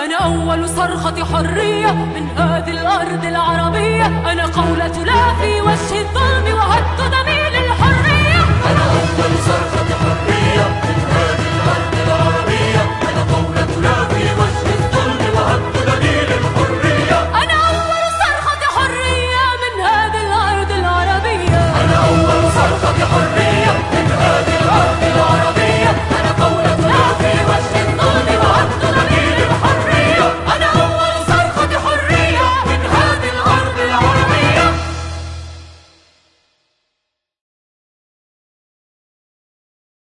أنا أول صرخة حرية من هذه الأرض العربية. أنا قولة لا في وجه الظلم وهد دمي.